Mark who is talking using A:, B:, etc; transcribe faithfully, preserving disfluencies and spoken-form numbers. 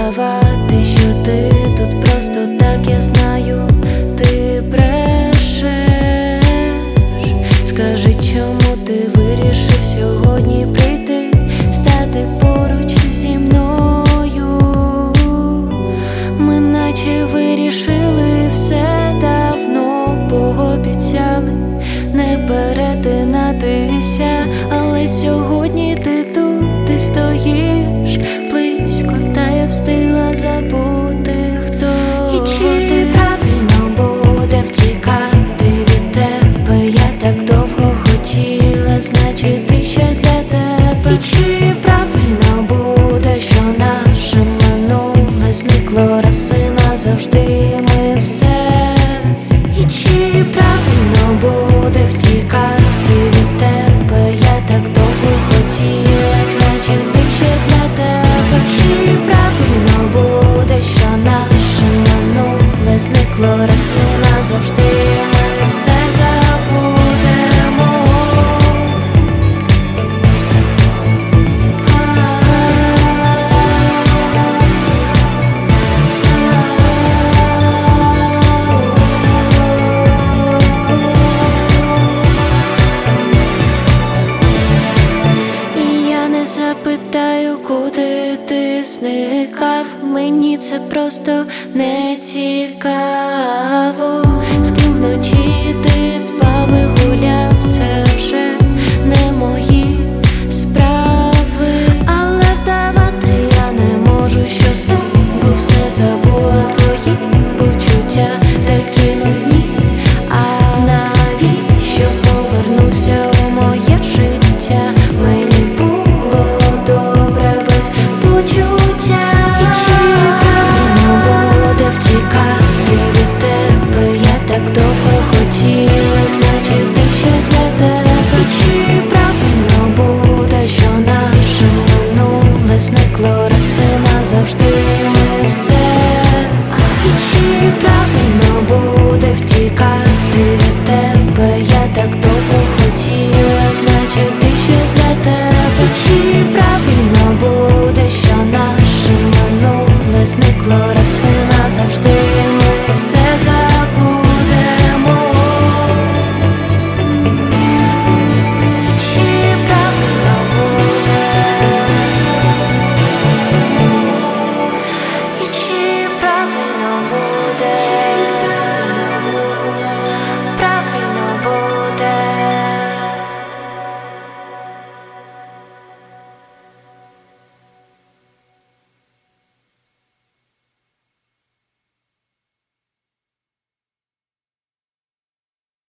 A: вдавати, що ти тут просто так, я знаю, ти брешеш. Скажи, чому ти вирішив сьогодні прийти, стати поруч зі мною? Ми наче вирішили все давно, пообіцяли не перетинатися, але сьогодні ти тут, ти стоїш близько, та я встигла забути, хто і чи ти правильно буде втікати від тебе. Я так довго хотіла, значить ти щось для тебе. І чи правильно буде, що наше минуле зникло раз і назавжди, ми все. І чи правильно буде втікати від тебе. Я так довго хотіла, значить ти щось для тебе. Чи правильно буде, що наше минуле зникло раз і назавжди, ми все забудемо. І я не запитаю, куди ти зникав, мені це просто не цікаво. З ким вночі ти спав і гуляв, це вже не мої справи. Але вдавати я не можу, що знову все забула. Твої почуття такі нудні, а навіщо повернувся у моє життя? Мені було добре без почуття. І чи правильно буде втікати від тебе. Я так довго хотіла, значить ти щось для тебе. І чи правильно буде, що наше минуле зникло раз і назавжди,